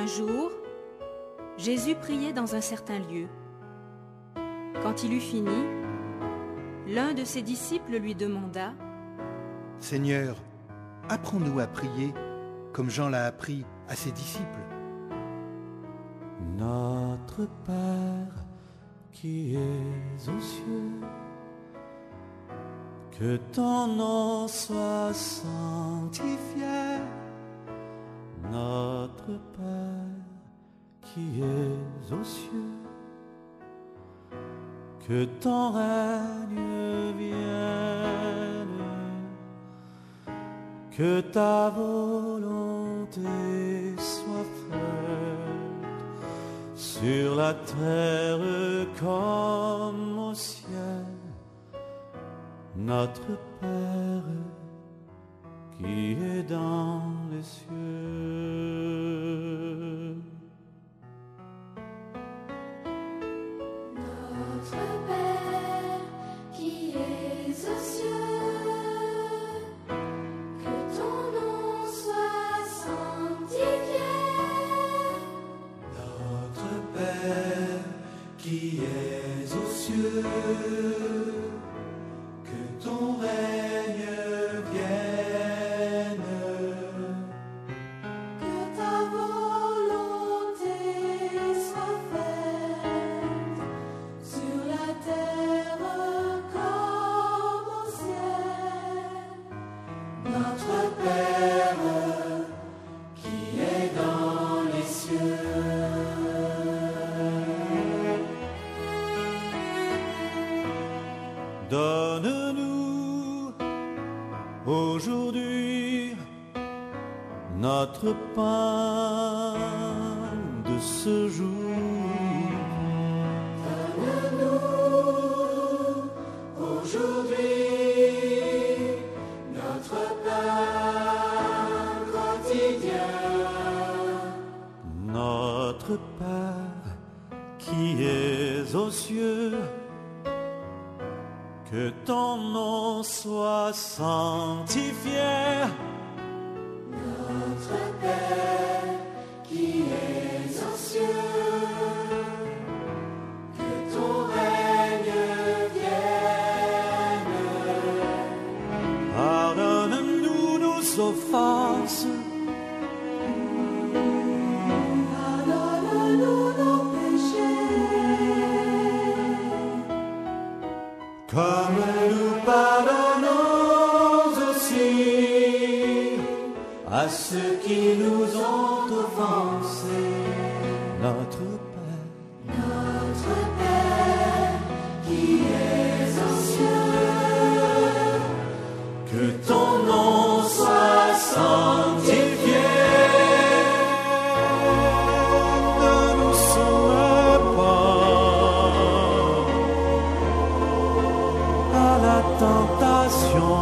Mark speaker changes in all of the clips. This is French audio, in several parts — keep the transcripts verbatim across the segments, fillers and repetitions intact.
Speaker 1: Un jour, Jésus priait dans un certain lieu. Quand il eut fini, l'un de ses disciples lui demanda :
Speaker 2: « Seigneur, apprends-nous à prier comme Jean l'a appris à ses disciples. »
Speaker 3: Notre Père qui es aux cieux, que ton nom soit sanctifié. Notre Père qui es aux cieux, que ton règne vienne, que ta volonté soit faite sur la terre comme au ciel. Notre Père qui est dans les cieux.
Speaker 4: Notre Père qui es aux cieux, que ton nom soit sanctifié.
Speaker 3: Notre Père qui es aux cieux, que ton règne vienne,
Speaker 4: Que ta volonté soit faite sur la terre comme au ciel.
Speaker 3: notre Père qui est dans les cieux. Donne-nous aujourd'hui notre pain de ce jour.
Speaker 4: Donne-nous aujourd'hui notre pain quotidien.
Speaker 3: Notre Père qui es aux cieux, que ton nom soit sanctifié.
Speaker 4: Notre Père qui es aux cieux, que ton règne vienne.
Speaker 3: Pardonne-nous nos offenses,
Speaker 4: Pardonne-nous nos péchés,
Speaker 3: comme nous pardonnons aussi à ceux qui nous ont offensés. Notre Père,
Speaker 4: notre Père qui es aux cieux,
Speaker 3: que ton nom soit sanctifié. Ne nous soumets pas à la tentation,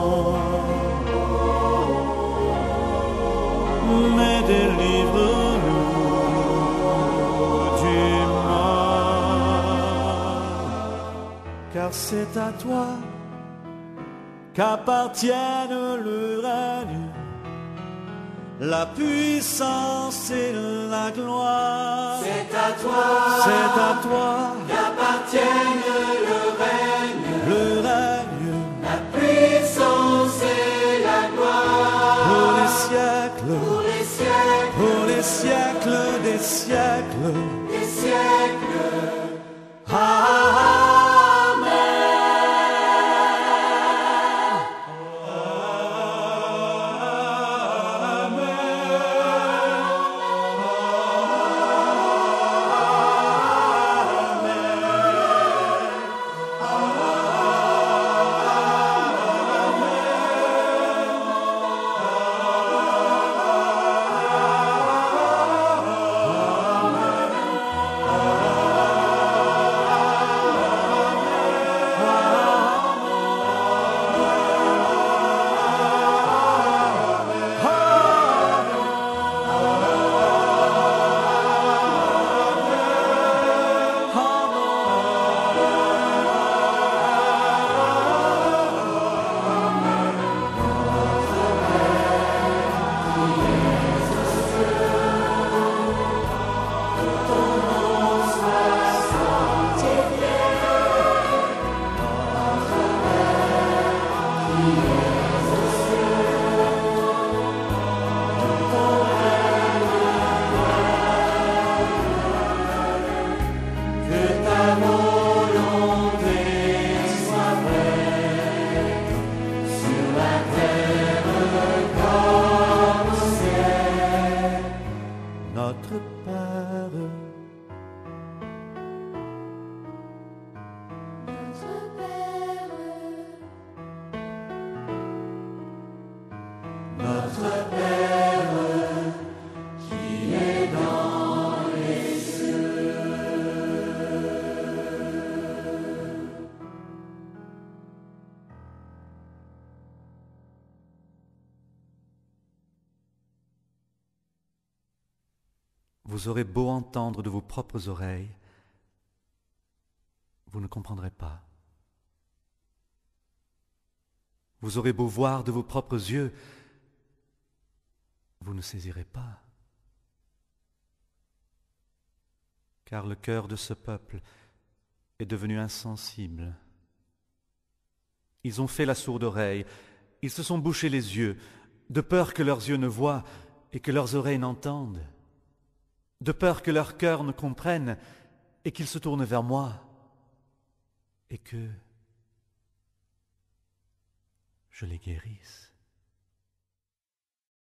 Speaker 3: mais délivre-nous du mal. Car c'est à toi qu'appartiennent le règne, la puissance et la gloire.
Speaker 4: c'est à toi
Speaker 3: C'est à toi
Speaker 4: qu'appartiennent le règne,
Speaker 3: le règne
Speaker 4: la puissance et la gloire.
Speaker 3: pour les siècles,
Speaker 4: Pour les siècles
Speaker 3: pour les siècles des siècles.
Speaker 4: des siècles.
Speaker 3: Amen. Amen. Notre Père,
Speaker 4: Notre Père, Notre Père, qui es dans les cieux.
Speaker 5: Vous aurez beau entendre de vos propres oreilles, vous ne comprendrez pas. Vous aurez beau voir de vos propres yeux, vous ne saisirez pas. Car le cœur de ce peuple est devenu insensible. Ils ont fait la sourde oreille, ils se sont bouchés les yeux, de peur que leurs yeux ne voient et que leurs oreilles n'entendent, de peur que leur cœur ne comprenne et qu'ils se tournent vers moi, et que je les guérisse.